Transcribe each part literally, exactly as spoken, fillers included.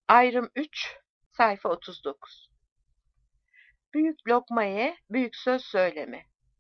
Ayrım üç, sayfa otuz dokuz. Büyük lokma ye, büyük söz söyleme.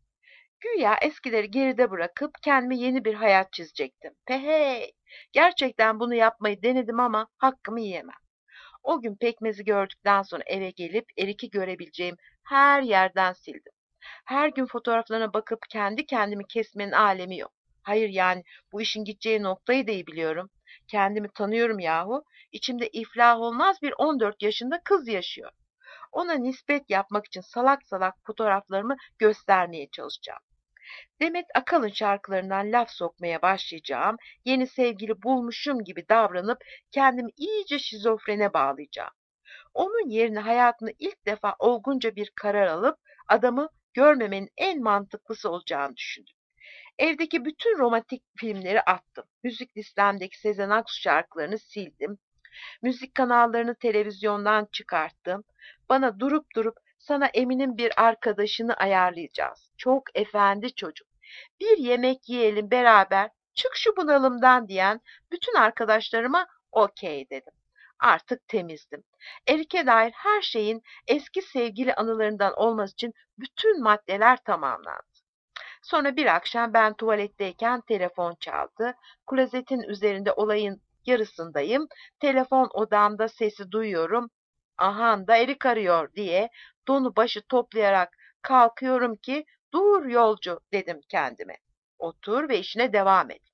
Güya eskileri geride bırakıp kendime yeni bir hayat çizecektim. Pehey! Gerçekten bunu yapmayı denedim ama hakkımı yiyemem. O gün pekmezi gördükten sonra eve gelip Erik'i görebileceğim her yerden sildim. Her gün fotoğraflarına bakıp kendi kendimi kesmenin alemi yok. Hayır yani bu işin gideceği noktayı da iyi biliyorum. Kendimi tanıyorum yahu. İçimde iflah olmaz bir on dört yaşında kız yaşıyor. Ona nispet yapmak için salak salak fotoğraflarımı göstermeye çalışacağım. Demet Akalın şarkılarından laf sokmaya başlayacağım. Yeni sevgili bulmuşum gibi davranıp kendimi iyice şizofrene bağlayacağım. Onun yerine hayatında ilk defa olgunca bir karar alıp adamı görmemenin en mantıklısı olacağını düşündüm. Evdeki bütün romantik filmleri attım. Müzik listemdeki Sezen Aksu şarkılarını sildim. Müzik kanallarını televizyondan çıkarttım. Bana durup durup sana Emin'in bir arkadaşını ayarlayacağız. Çok efendi çocuk. Bir yemek yiyelim beraber. Çık şu bunalımdan diyen bütün arkadaşlarıma okey dedim. Artık temizdim. Erik'e dair her şeyin eski sevgili anılarından olması için bütün maddeler tamamlandı. Sonra bir akşam ben tuvaletteyken telefon çaldı. Klozetin üzerinde olayın yarısındayım. Telefon odamda sesi duyuyorum. Ahan da Erik arıyor diye donu başı toplayarak kalkıyorum ki dur yolcu dedim kendime. Otur ve işine devam et.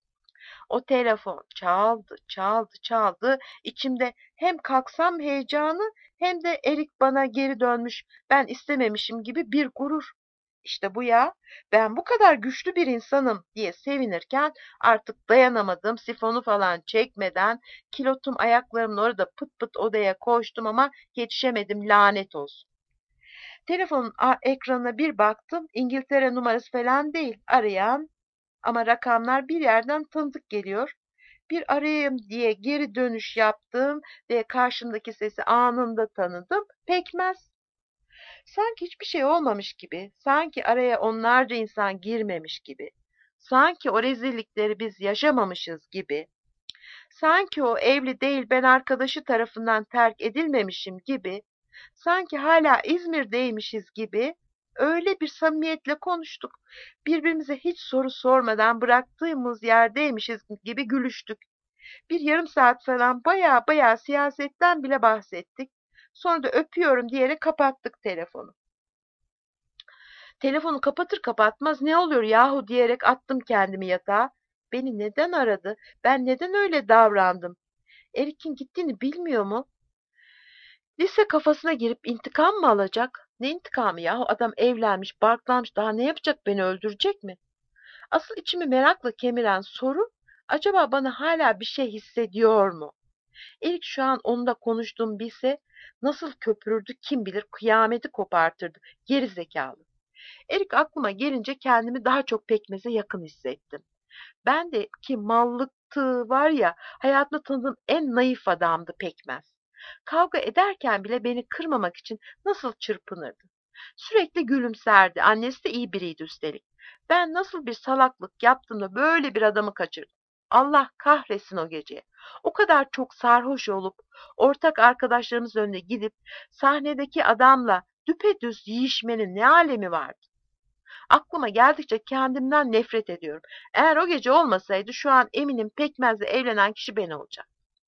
O telefon çaldı, çaldı, çaldı. İçimde hem kalksam heyecanı hem de Erik bana geri dönmüş, ben istememişim gibi bir gurur. İşte bu ya, ben bu kadar güçlü bir insanım diye sevinirken artık dayanamadım. Sifonu falan çekmeden kilotum ayaklarımın orada pıt pıt odaya koştum ama yetişemedim lanet olsun. Telefonun ekranına bir baktım. İngiltere numarası falan değil. Arayan ama rakamlar bir yerden tanıdık geliyor. Bir arayayım diye geri dönüş yaptım ve karşımdaki sesi anında tanıdım. Pekmez. Sanki hiçbir şey olmamış gibi, sanki araya onlarca insan girmemiş gibi, sanki o rezillikleri biz yaşamamışız gibi, sanki o evli değil ben arkadaşı tarafından terk edilmemişim gibi, sanki hala İzmir'deymişiz gibi öyle bir samimiyetle konuştuk. Birbirimize hiç soru sormadan bıraktığımız yerdeymişiz gibi gülüştük. Bir yarım saat falan baya baya siyasetten bile bahsettik. Sonra da öpüyorum diyerek kapattık telefonu. Telefonu kapatır kapatmaz ne oluyor yahu diyerek attım kendimi yatağa. Beni neden aradı? Ben neden öyle davrandım? Erik'in gittiğini bilmiyor mu? Lise kafasına girip intikam mı alacak? Ne intikamı yahu? Adam evlenmiş, barklanmış. Daha ne yapacak? Beni öldürecek mi? Asıl içimi merakla kemiren soru, acaba bana hala bir şey hissediyor mu? Erik şu an onunla konuştuğum bilse nasıl köpürürdü kim bilir, kıyameti kopartırdı. Geri zekalı. Erik aklıma gelince kendimi daha çok pekmeze yakın hissettim. Ben de ki mallıktığı var ya, hayatımda tanıdığım en naif adamdı pekmez. Kavga ederken bile beni kırmamak için nasıl çırpınırdı. Sürekli gülümserdi. Annesi de iyi biriydi üstelik. Ben nasıl bir salaklık yaptım da böyle bir adamı kaçırdım. Allah kahretsin o gece. O kadar çok sarhoş olup ortak arkadaşlarımız önüne gidip sahnedeki adamla düpedüz yiyişmenin ne alemi vardı? Aklıma geldikçe kendimden nefret ediyorum. Eğer o gece olmasaydı şu an eminim pekmezle evlenen kişi ben olacak.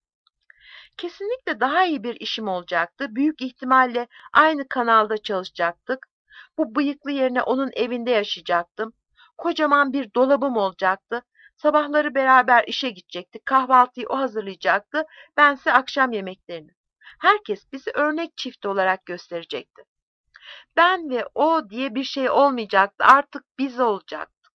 Kesinlikle daha iyi bir işim olacaktı. Büyük ihtimalle aynı kanalda çalışacaktık. Bu bıyıklı yerine onun evinde yaşayacaktım. Kocaman bir dolabım olacaktı. Sabahları beraber işe gidecektik. Kahvaltıyı o hazırlayacaktı. Bense akşam yemeklerini. Herkes bizi örnek çift olarak gösterecekti. Ben ve o diye bir şey olmayacaktı. Artık biz olacaktık.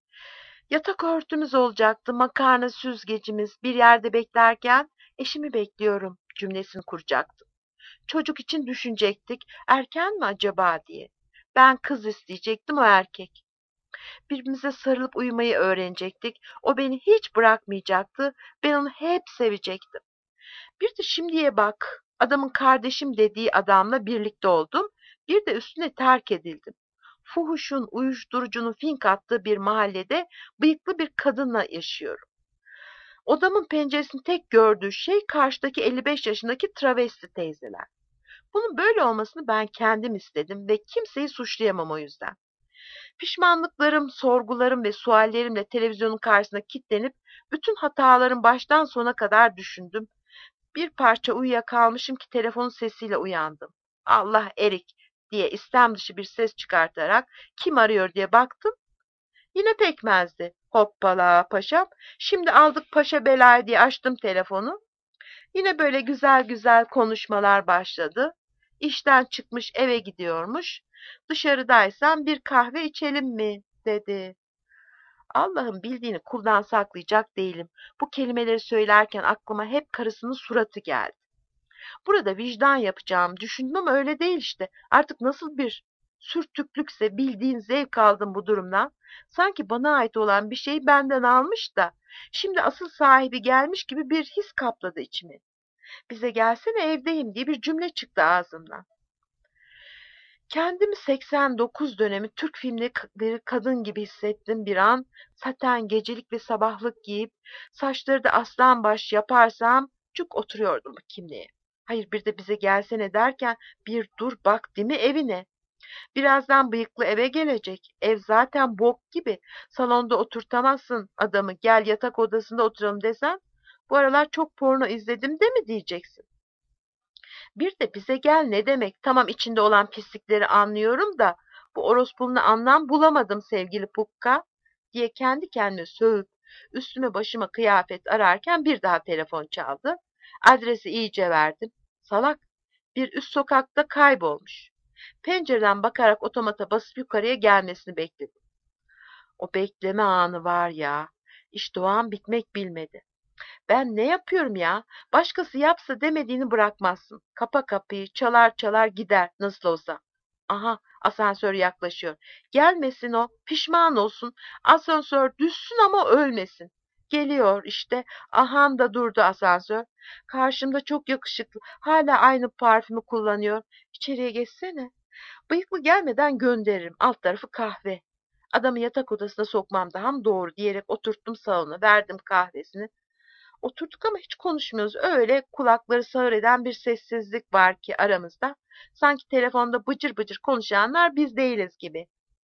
Yatak örtümüz olacaktı, makarna süzgecimiz. Bir yerde beklerken eşimi bekliyorum cümlesini kuracaktım. Çocuk için düşünecektik. Erken mi acaba diye. Ben kız isteyecektim, o erkek. Birbirimize sarılıp uyumayı öğrenecektik. O beni hiç bırakmayacaktı. Ben onu hep sevecektim. Bir de şimdiye bak. Adamın kardeşim dediği adamla birlikte oldum. Bir de üstüne terk edildim. Fuhuşun, uyuşturucunun fink attığı bir mahallede bıyıklı bir kadınla yaşıyorum. Odamın penceresinin tek gördüğü şey karşıdaki elli beş yaşındaki travesti teyzeler. Bunun böyle olmasını ben kendim istedim ve kimseyi suçlayamam o yüzden. Pişmanlıklarım, sorgularım ve suallerimle televizyonun karşısına kilitlenip bütün hatalarım baştan sona kadar düşündüm. Bir parça uyuyakalmışım ki telefonun sesiyle uyandım. Allah erik diye istem dışı bir ses çıkartarak kim arıyor diye baktım. Yine pekmezdi. Hoppala paşam. Şimdi aldık paşa belayı diye açtım telefonu. Yine böyle güzel güzel konuşmalar başladı. İşten çıkmış eve gidiyormuş. Dışarıdaysam bir kahve içelim mi dedi. Allah'ın bildiğini kuldan saklayacak değilim. Bu kelimeleri söylerken aklıma hep karısının suratı geldi. Burada vicdan yapacağım düşündüm ama öyle değil işte. Artık nasıl bir sürtüklükse bildiğin zevk aldım bu durumdan. Sanki bana ait olan bir şeyi benden almış da şimdi asıl sahibi gelmiş gibi bir his kapladı içimi. Bize gelsene evdeyim diye bir cümle çıktı ağzımdan. Kendimi seksen dokuz dönemi Türk filmleri kadın gibi hissettim bir an. Saten gecelik ve sabahlık giyip saçları da aslan baş yaparsam cuk oturuyordum kimliğe. Hayır bir de bize gelsene derken bir dur bak değil mi evine? Birazdan bıyıklı eve gelecek. Ev zaten bok gibi. Salonda oturtamazsın adamı. Gel yatak odasında oturalım desen. Bu aralar çok porno izledim de mi diyeceksin? Bir de bize gel ne demek? Tamam içinde olan pislikleri anlıyorum da bu orospunun anlam bulamadım sevgili Pukka diye kendi kendime sövüp üstüme başıma kıyafet ararken bir daha telefon çaldı. Adresi iyice verdim. Salak bir üst sokakta kaybolmuş. Pencereden bakarak otomata basıp yukarıya gelmesini bekledim. O bekleme anı var ya. İşte o an bitmek bilmedi. Ben ne yapıyorum ya? Başkası yapsa demediğini bırakmazsın. Kapa kapıyı, çalar çalar gider nasıl olsa. Aha, asansör yaklaşıyor. Gelmesin o, pişman olsun. Asansör düşsün ama ölmesin. Geliyor işte. Ahan da durdu asansör. Karşımda çok yakışıklı. Hala aynı parfümü kullanıyor. İçeriye geçsene. Bıyıklı gelmeden gönderirim. Alt tarafı kahve. Adamı yatak odasına sokmam daha mı doğru diyerek oturttum salona. Verdim kahvesini. Oturduk ama hiç konuşmuyoruz. Öyle kulakları sağır eden bir sessizlik var ki aramızda. Sanki telefonda bıcır bıcır konuşanlar biz değiliz gibi.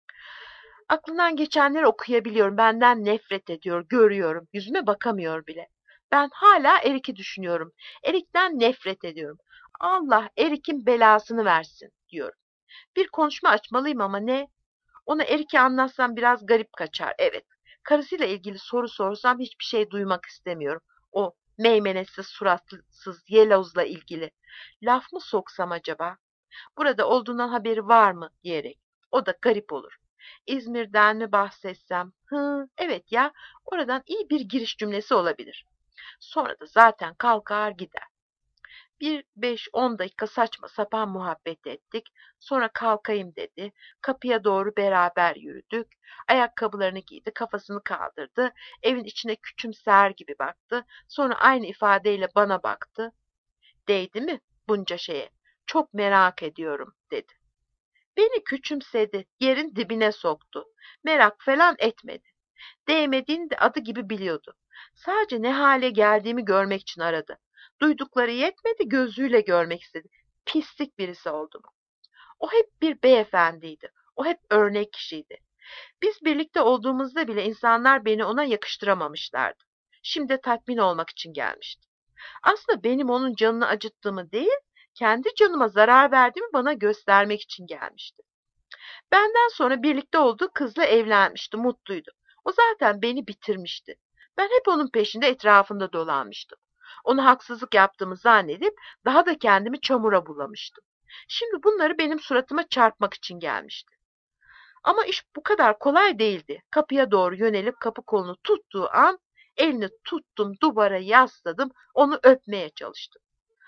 Aklından geçenleri okuyabiliyorum. Benden nefret ediyor, görüyorum. Yüzüme bakamıyor bile. Ben hala Erik'i düşünüyorum. Erik'ten nefret ediyorum. Allah Erik'in belasını versin diyorum. Bir konuşma açmalıyım ama ne? Ona Erik'i anlatsam biraz garip kaçar. Evet. Karısıyla ilgili soru sorsam hiçbir şey duymak istemiyorum. O meymenetsiz suratsız yelozla ilgili. Laf mı soksam acaba? Burada olduğundan haberi var mı diyerek. O da garip olur. İzmir'den mi bahsetsem? Hı, evet ya, oradan iyi bir giriş cümlesi olabilir. Sonra da zaten kalkar gider. Bir beş on dakika saçma sapan muhabbet ettik. Sonra kalkayım dedi. Kapıya doğru beraber yürüdük. Ayakkabılarını giydi, kafasını kaldırdı. Evin içine küçümser gibi baktı. Sonra aynı ifadeyle bana baktı. Değdi mi bunca şeye? Çok merak ediyorum dedi. Beni küçümsedi, yerin dibine soktu. Merak falan etmedi. Değmediğini de adı gibi biliyordu. Sadece ne hale geldiğimi görmek için aradı. Duydukları yetmedi, gözüyle görmek istedi. Pislik birisi oldu mu? O hep bir beyefendiydi. O hep örnek kişiydi. Biz birlikte olduğumuzda bile insanlar beni ona yakıştıramamışlardı. Şimdi de tatmin olmak için gelmişti. Aslında benim onun canını acıttığımı değil, kendi canıma zarar verdiğimi bana göstermek için gelmişti. Benden sonra birlikte olduğu kızla evlenmişti, mutluydu. O zaten beni bitirmişti. Ben hep onun peşinde etrafında dolanmıştım. Ona haksızlık yaptığımı zannedip daha da kendimi çamura bulamıştım. Şimdi bunları benim suratıma çarpmak için gelmişti. Ama iş bu kadar kolay değildi. Kapıya doğru yönelip kapı kolunu tuttuğu an elini tuttum, duvara yasladım, onu öpmeye çalıştım.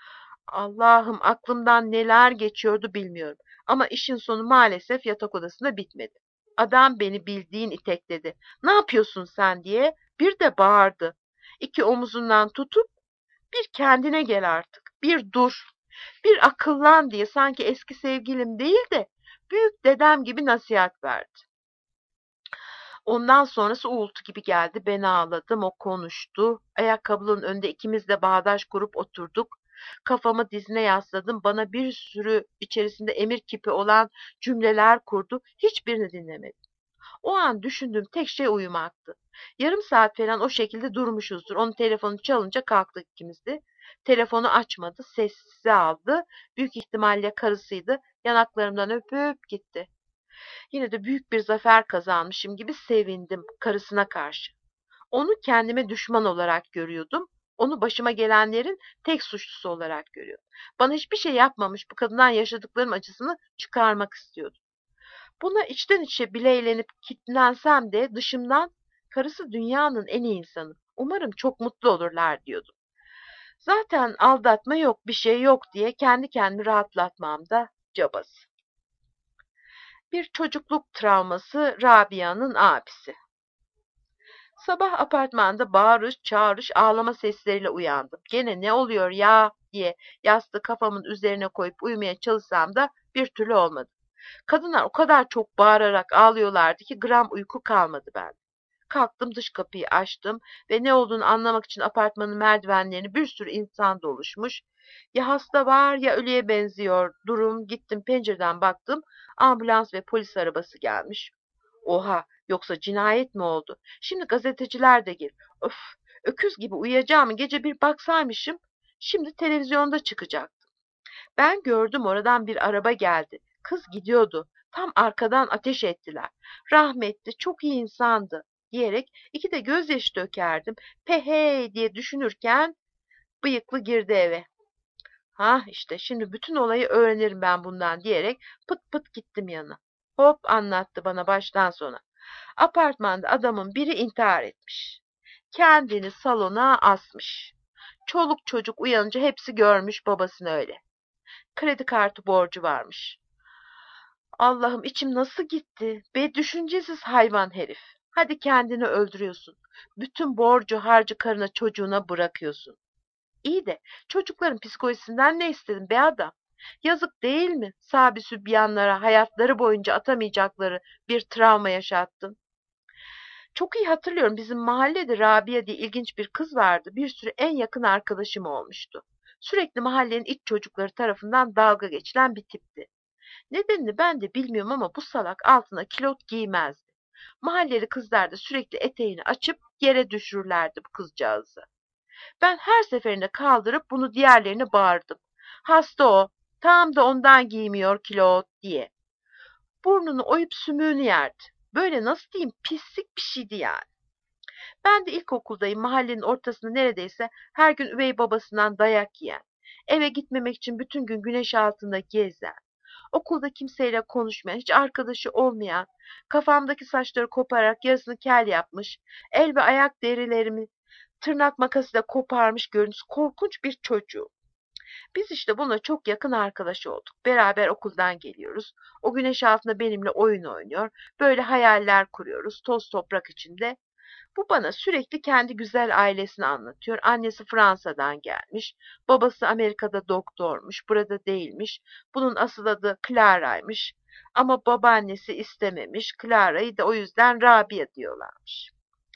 Allah'ım aklımdan neler geçiyordu bilmiyorum. Ama işin sonu maalesef yatak odasında bitmedi. Adam beni bildiğin itekledi. Ne yapıyorsun sen diye bir de bağırdı. İki omuzundan tutup bir kendine gel artık. Bir dur. Bir akıllan diye sanki eski sevgilim değil de büyük dedem gibi nasihat verdi. Ondan sonrası uğultu gibi geldi. Ben ağladım, o konuştu. Ayakkabının önünde ikimiz de bağdaş kurup oturduk. Kafamı dizine yasladım. Bana bir sürü içerisinde emir kipi olan cümleler kurdu. Hiçbirini dinlemedim. O an düşündüğüm tek şey uyumaktı. Yarım saat falan o şekilde durmuşuzdur. Onun telefonu çalınca kalktık ikimiz de. Telefonu açmadı, sessize aldı. Büyük ihtimalle karısıydı. Yanaklarımdan öpüp gitti. Yine de büyük bir zafer kazanmışım gibi sevindim karısına karşı. Onu kendime düşman olarak görüyordum. Onu başıma gelenlerin tek suçlusu olarak görüyordum. Bana hiçbir şey yapmamış bu kadından yaşadıklarım acısını çıkarmak istiyordum. Buna içten içe bile eğlenip kitlensem de dışımdan karısı dünyanın en iyi insanı. Umarım çok mutlu olurlar diyordum. Zaten aldatma yok, bir şey yok diye kendi kendimi rahatlatmam da cabası. Bir çocukluk travması Rabia'nın abisi. Sabah apartmanda bağırış, çağırış, ağlama sesleriyle uyandım. Gene ne oluyor ya diye yastığı kafamın üzerine koyup uyumaya çalışsam da bir türlü olmadı. Kadınlar o kadar çok bağırarak ağlıyorlardı ki gram uyku kalmadı bende. Kalktım, dış kapıyı açtım ve ne olduğunu anlamak için apartmanın merdivenlerini bir sürü insan doluşmuş. Ya hasta var ya ölüye benziyor durum. Gittim, pencereden baktım, ambulans ve polis arabası gelmiş. Oha, yoksa cinayet mi oldu? Şimdi gazeteciler de gel. Öf, öküz gibi uyuyacağım, gece bir baksaymışım. Şimdi televizyonda çıkacak. Ben gördüm, oradan bir araba geldi. Kız gidiyordu. Tam arkadan ateş ettiler. Rahmetli, çok iyi insandı diyerek iki de gözyaşı dökerdim. Pehey diye düşünürken bıyıklı girdi eve. Ha işte şimdi bütün olayı öğrenirim ben bundan diyerek pıt pıt gittim yanına. Hop anlattı bana baştan sona. Apartmanda adamın biri intihar etmiş. Kendini salona asmış. Çoluk çocuk uyanınca hepsi görmüş babasını öyle. Kredi kartı borcu varmış. Allah'ım, içim nasıl gitti? Be düşüncesiz hayvan herif. Hadi kendini öldürüyorsun. Bütün borcu harcı karına çocuğuna bırakıyorsun. İyi de çocukların psikolojisinden ne istedin be adam? Yazık değil mi? Sabi sübyanlara hayatları boyunca atamayacakları bir travma yaşattın. Çok iyi hatırlıyorum, bizim mahallede Rabia diye ilginç bir kız vardı. Bir sürü en yakın arkadaşım olmuştu. Sürekli mahallenin iç çocukları tarafından dalga geçilen bir tipti. Nedenini ben de bilmiyorum ama bu salak altına kilot giymezdi. Mahalleli kızlar da sürekli eteğini açıp yere düşürürlerdi bu kızcağızı. Ben her seferinde kaldırıp bunu diğerlerine bağırdım. Hasta o, tam da ondan giymiyor kilot diye. Burnunu oyup sümüğünü yerdi. Böyle nasıl diyeyim, pislik bir şeydi yani. Ben de ilkokuldayım, mahallenin ortasında neredeyse her gün üvey babasından dayak yiyen, eve gitmemek için bütün gün güneş altında gezen, okulda kimseyle konuşmayan, hiç arkadaşı olmayan, kafamdaki saçları kopararak yarısını kel yapmış, el ve ayak derilerimi tırnak makasıyla koparmış görünüş korkunç bir çocuğu. Biz işte bununla çok yakın arkadaş olduk. Beraber okuldan geliyoruz. O güneş altında benimle oyun oynuyor. Böyle hayaller kuruyoruz, toz toprak içinde. Bu bana sürekli kendi güzel ailesini anlatıyor. Annesi Fransa'dan gelmiş. Babası Amerika'da doktormuş. Burada değilmiş. Bunun asıl adı Clara'ymış. Ama babaannesi istememiş. Clara'yı da o yüzden Rabia diyorlarmış.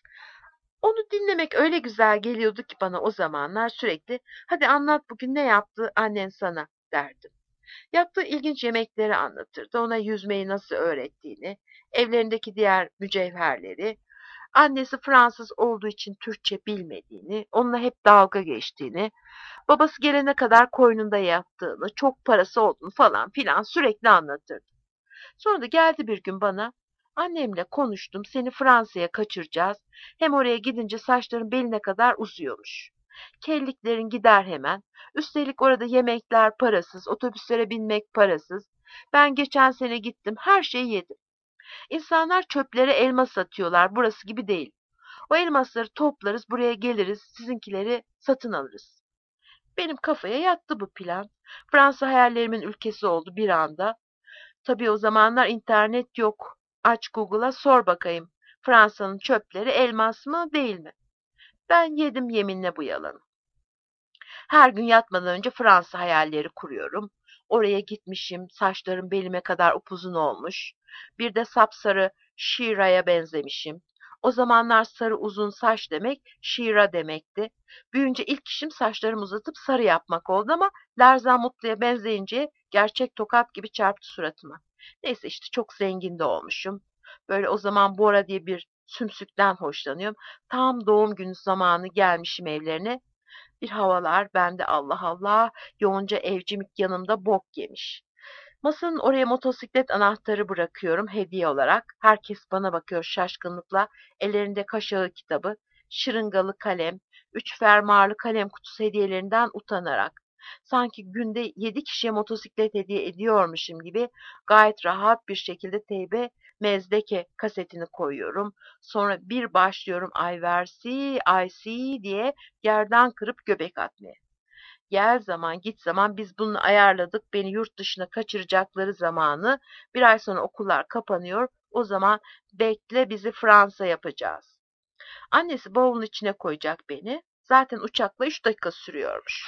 Onu dinlemek öyle güzel geliyordu ki bana o zamanlar, sürekli hadi anlat bugün ne yaptı annen sana derdim. Yaptığı ilginç yemekleri anlatırdı. Ona yüzmeyi nasıl öğrettiğini, evlerindeki diğer mücevherleri, annesi Fransız olduğu için Türkçe bilmediğini, onunla hep dalga geçtiğini, babası gelene kadar koynunda yattığını, çok parası olduğunu falan filan sürekli anlatırdı. Sonra da geldi bir gün bana, annemle konuştum, seni Fransa'ya kaçıracağız. Hem oraya gidince saçların beline kadar uzuyormuş. Kelliklerin gider hemen. Üstelik orada yemekler parasız, otobüslere binmek parasız. Ben geçen sene gittim, her şeyi yedim. İnsanlar çöplere elma satıyorlar, burası gibi değil. O elmasları toplarız, buraya geliriz, sizinkileri satın alırız. Benim kafaya yattı bu plan. Fransa hayallerimin ülkesi oldu bir anda. Tabii o zamanlar internet yok. Aç Google'a, sor bakayım. Fransa'nın çöpleri elmas mı değil mi? Ben yedim yeminle bu yalanı. Her gün yatmadan önce Fransa hayalleri kuruyorum. Oraya gitmişim, saçlarım belime kadar upuzun olmuş. Bir de sapsarı Şira'ya benzemişim. O zamanlar sarı uzun saç demek Şira demekti. Büyünce ilk işim saçlarımı uzatıp sarı yapmak oldu ama Lerzan Mutlu'ya benzeyince gerçek tokat gibi çarptı suratıma. Neyse işte çok zengin de olmuşum. Böyle o zaman Bora diye bir sümsükten hoşlanıyorum. Tam doğum günü zamanı gelmişim evlerine. Bir havalar bende Allah Allah. Yonca evcimik yanımda bok yemiş. Masanın oraya motosiklet anahtarı bırakıyorum hediye olarak. Herkes bana bakıyor şaşkınlıkla. Ellerinde kaşağı kitabı, şırıngalı kalem, üç fermuarlı kalem kutusu hediyelerinden utanarak. Sanki günde yedi kişiye motosiklet hediye ediyormuşum gibi gayet rahat bir şekilde teybe Mezdeke kasetini koyuyorum. Sonra bir başlıyorum Ayversi, Aysi diye yerden kırıp göbek atmaya. Gel zaman git zaman biz bunu ayarladık. Beni yurt dışına kaçıracakları zamanı. Bir ay sonra okullar kapanıyor. O zaman bekle bizi Fransa yapacağız. Annesi bavulun içine koyacak beni. Zaten uçakla üç dakika sürüyormuş.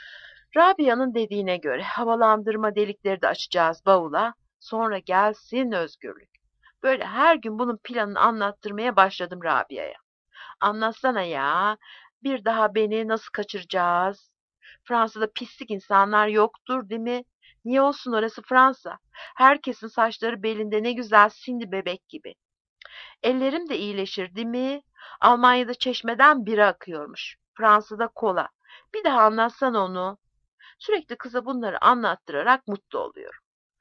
Rabia'nın dediğine göre havalandırma delikleri de açacağız bavula. Sonra gelsin özgürlük. Böyle her gün bunun planını anlattırmaya başladım Rabia'ya. Anlatsana ya. Bir daha beni nasıl kaçıracağız? Fransa'da pislik insanlar yoktur değil mi? Niye olsun orası Fransa? Herkesin saçları belinde ne güzel sindi bebek gibi. Ellerim de iyileşir değil mi? Almanya'da çeşmeden biri akıyormuş. Fransa'da kola. Bir daha anlatsan onu. Sürekli kıza bunları anlattırarak mutlu oluyorum.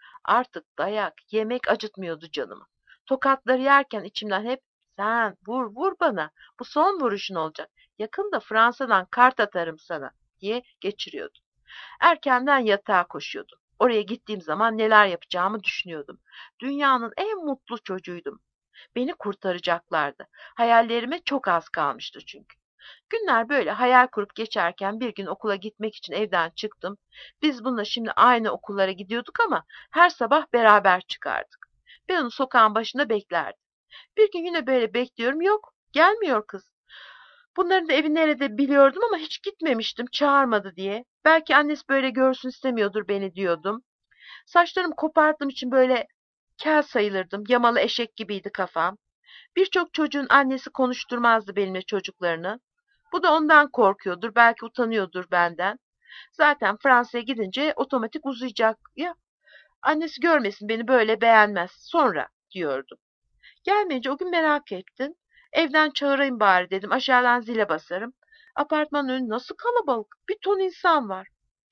Artık dayak, yemek acıtmıyordu canımı. Tokatları yerken içimden hep sen vur vur bana, bu son vuruşun olacak. Yakında Fransa'dan kart atarım sana diye geçiriyordum. Erkenden yatağa koşuyordum. Oraya gittiğim zaman neler yapacağımı düşünüyordum. Dünyanın en mutlu çocuğuydum. Beni kurtaracaklardı. Hayallerime çok az kalmıştı çünkü. Günler böyle hayal kurup geçerken bir gün okula gitmek için evden çıktım. Biz bununla şimdi aynı okullara gidiyorduk ama her sabah beraber çıkardık. Ben onu sokağın başında beklerdim. Bir gün yine böyle bekliyorum. Yok, gelmiyor kız. Bunların da evi nerede biliyordum ama hiç gitmemiştim çağırmadı diye. Belki annesi böyle görsün istemiyordur beni diyordum. Saçlarımı koparttığım için böyle kel sayılırdım. Yamalı eşek gibiydi kafam. Birçok çocuğun annesi konuşturmazdı benimle çocuklarını. Bu da ondan korkuyordur, belki utanıyordur benden. Zaten Fransa'ya gidince otomatik uzayacak ya. Annesi görmesin beni böyle beğenmez. Sonra diyordum. Gelmeyince o gün merak ettim. Evden çağırayım bari dedim. Aşağıdan zile basarım. Apartmanın önü nasıl kalabalık. Bir ton insan var.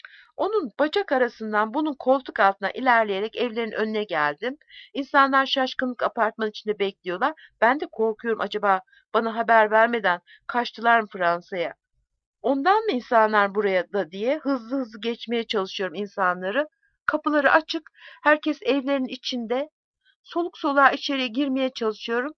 Onun bacak arasından bunun koltuk altına ilerleyerek evlerin önüne geldim. İnsanlar şaşkınlık apartman içinde bekliyorlar. Ben de korkuyorum acaba bana haber vermeden kaçtılar mı Fransa'ya? Ondan mı insanlar buraya da diye hızlı hızlı geçmeye çalışıyorum insanları. Kapıları açık. Herkes evlerin içinde. Soluk soluğa içeriye girmeye çalışıyorum.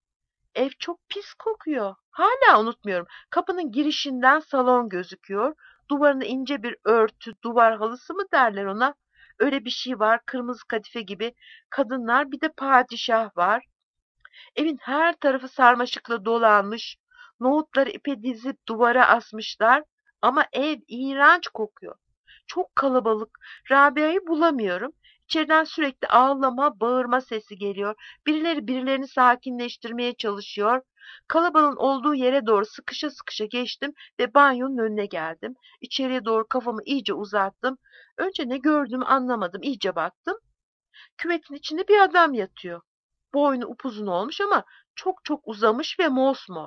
Ev çok pis kokuyor. Hala unutmuyorum. Kapının girişinden salon gözüküyor. Duvarında ince bir örtü, duvar halısı mı derler ona? Öyle bir şey var. Kırmızı kadife gibi kadınlar, bir de padişah var. Evin her tarafı sarmaşıkla dolanmış. Nohutları ipe dizip duvara asmışlar. Ama ev iğrenç kokuyor. Çok kalabalık. Rabia'yı bulamıyorum. İçeriden sürekli ağlama, bağırma sesi geliyor. Birileri birilerini sakinleştirmeye çalışıyor. Kalabalığın olduğu yere doğru sıkışa sıkışa geçtim ve banyonun önüne geldim. İçeriye doğru kafamı iyice uzattım. Önce ne gördüğümü anlamadım. İyice baktım. Küvetin içinde bir adam yatıyor. Boynu upuzun olmuş ama çok çok uzamış ve mosmor.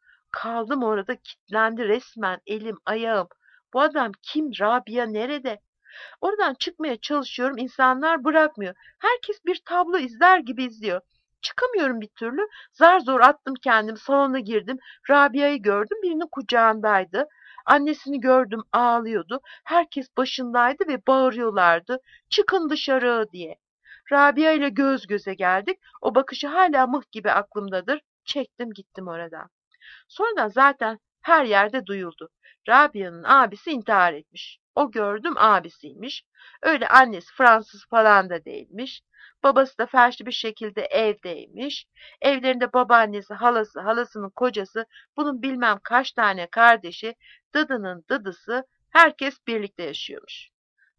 Kaldım orada, kilitlendi resmen elim ayağım. Bu adam kim? Rabia nerede? Oradan çıkmaya çalışıyorum. İnsanlar bırakmıyor. Herkes bir tablo izler gibi izliyor. Çıkamıyorum bir türlü. Zar zor attım kendimi. Salona girdim. Rabia'yı gördüm. Birinin kucağındaydı. Annesini gördüm, ağlıyordu. Herkes başındaydı ve bağırıyorlardı. Çıkın dışarı diye. Rabia ile göz göze geldik. O bakışı hala mıh gibi aklımdadır. Çektim gittim oradan. Sonradan zaten her yerde duyuldu. Rabia'nın abisi intihar etmiş. O gördüm abisiymiş. Öyle annesi Fransız falan da değilmiş. Babası da felçli bir şekilde evdeymiş. Evlerinde babaannesi, halası, halasının kocası, bunun bilmem kaç tane kardeşi, dıdının dıdısı, herkes birlikte yaşıyormuş.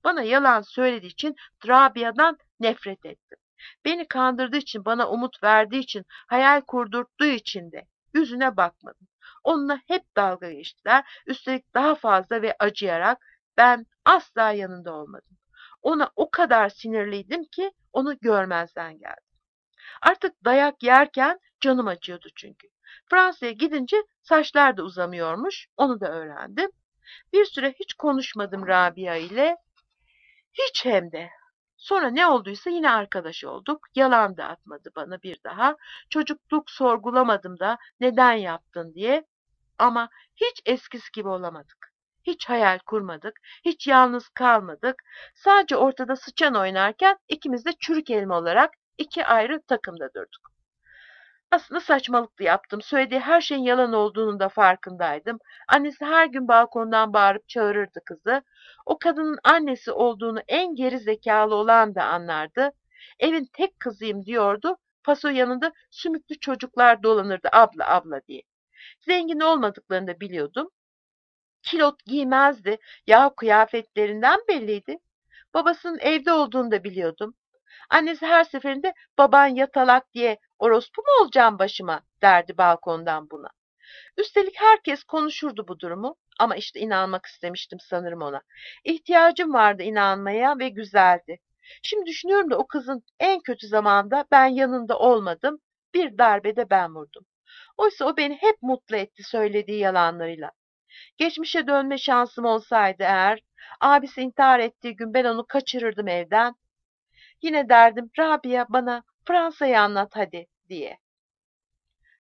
Bana yalan söylediği için Rabia'dan nefret ettim. Beni kandırdığı için, bana umut verdiği için, hayal kurdurttuğu için de yüzüne bakmadım. Onunla hep dalga geçtiler. Üstelik daha fazla ve acıyarak ben asla yanında olmadım. Ona o kadar sinirliydim ki onu görmezden geldim. Artık dayak yerken canım acıyordu çünkü. Fransa'ya gidince saçlar da uzamıyormuş, onu da öğrendim. Bir süre hiç konuşmadım Rabia ile, hiç hem de. Sonra ne olduysa yine arkadaş olduk. Yalan da atmadı bana bir daha. Çocukluk sorgulamadım da neden yaptın diye. Ama hiç eskisi gibi olamadık. Hiç hayal kurmadık, hiç yalnız kalmadık. Sadece ortada sıçan oynarken ikimiz de çürük elma olarak iki ayrı takımda durduk. Aslında saçmalıktı yaptım. Söylediği her şeyin yalan olduğunun da farkındaydım. Annesi her gün balkondan bağırıp çağırırdı kızı. O kadının annesi olduğunu en geri zekalı olan da anlardı. Evin tek kızıyım diyordu. Paso yanında sümüklü çocuklar dolanırdı abla abla diye. Zengin olmadıklarını da biliyordum. Kilot giymezdi. Ya kıyafetlerinden belliydi. Babasının evde olduğunu da biliyordum. Annesi her seferinde baban yatalak diye orospu mu olacağım başıma derdi balkondan buna. Üstelik herkes konuşurdu bu durumu ama işte inanmak istemiştim sanırım ona. İhtiyacım vardı inanmaya ve güzeldi. Şimdi düşünüyorum da o kızın en kötü zamanda ben yanında olmadım. Bir darbede ben vurdum. Oysa o beni hep mutlu etti söylediği yalanlarıyla. Geçmişe dönme şansım olsaydı eğer, abisi intihar ettiği gün ben onu kaçırırdım evden. Yine derdim Rabia bana Fransa'yı anlat hadi diye.